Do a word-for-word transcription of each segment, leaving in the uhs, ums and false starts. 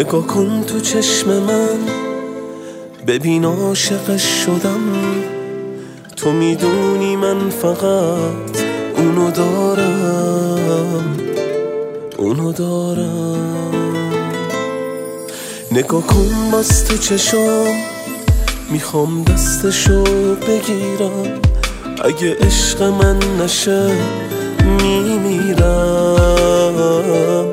نگاه کن تو چشم من، ببین عاشقش شدم. تو میدونی من فقط اونو دارم، اونو دارم. نگاه کن باز تو چشام، میخوام دستشو بگیرم. اگه عشق من نشه میمیرم،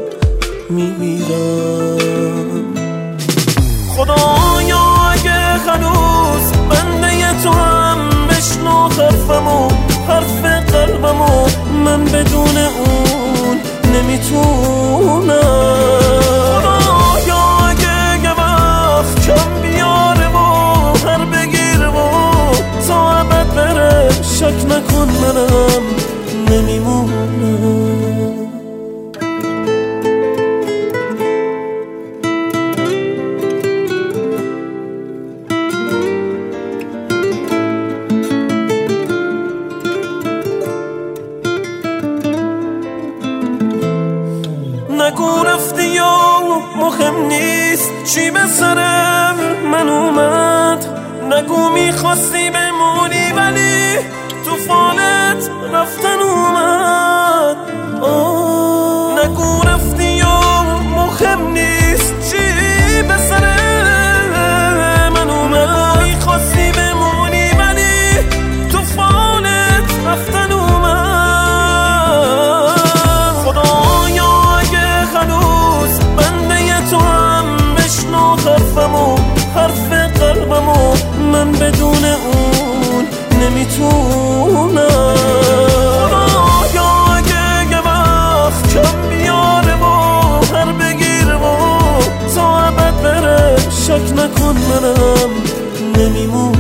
میمیرم. خدایا اگه هنوز بنده تو هم، بشنو حرفمو، حرف قلبمو. من بدون اون نمیتونم. خدایا اگه یه وقت کم بیاره و هر بگیر و تا ابد بره، شک نکن منم نمیمونم. نگو رفتی یا مهم نیست چی به سر من اومد. نگو میخواستی بمونی ولی تو فالت رفتن اومد. آه. نگو رفتی یا مهم نیست چی به سر من اومد. میخواستی بمونی ولی تو فالت رفتن اومد. خدایا اگه هنوز بنده تو هم، بشنو حرفمو، حرف قلبمو. من بدون اون نمیتونم. خدایا اگه یه وقت کم بیاره و هر بگیر و تا ابد بره، شک نکن منم نمیمونم.